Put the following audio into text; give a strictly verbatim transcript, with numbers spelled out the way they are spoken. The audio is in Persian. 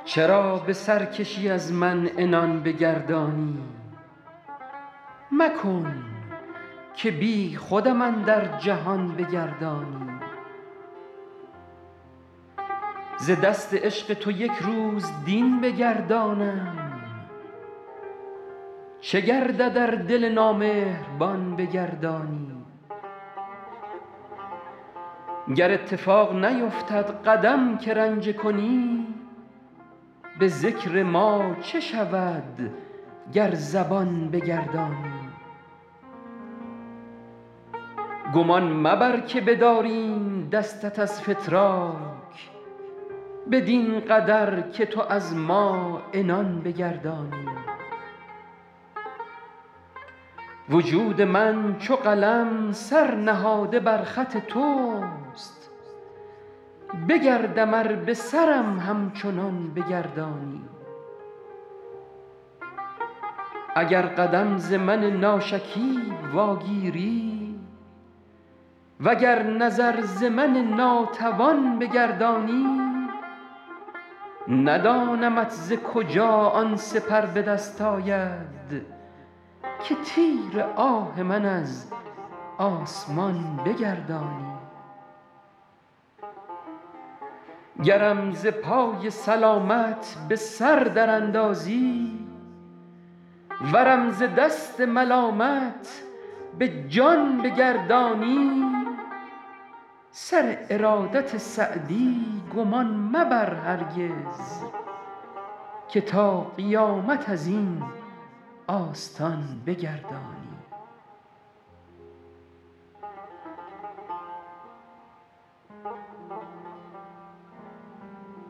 چرا به سرکشی از من عنان بگردانی؟ مکن که بی خودم اندر جهان بگردانی. ز دست عشق تو یک روز دین بگردانم، چه گردد ار دل نامهربان بگردانی؟ گر اتفاق نیفتد قدم که رنجه کنی، به ذکر ما چه شود گر زبان بگردانی؟ گمان مبر که بداریم دستت از فتراک، بدین قدر که تو از ما عنان بگردانی. وجود من چو قلم سر نهاده بر خط توست، بگردم ار به سرم همچنان بگردانی. اگر قدم ز من ناشکیب واگیری، وگر نظر ز من ناتوان بگردانی، ندانمت ز کجا آن سپر به دست آید که تیر آه من از آسمان بگردانی. گرم ز پای سلامت به سر دراندازی، ورم ز دست ملامت به جان بگردانی. سر ارادت سعدی گمان مبر هرگز، که تا قیامت از این آستان بگردانی.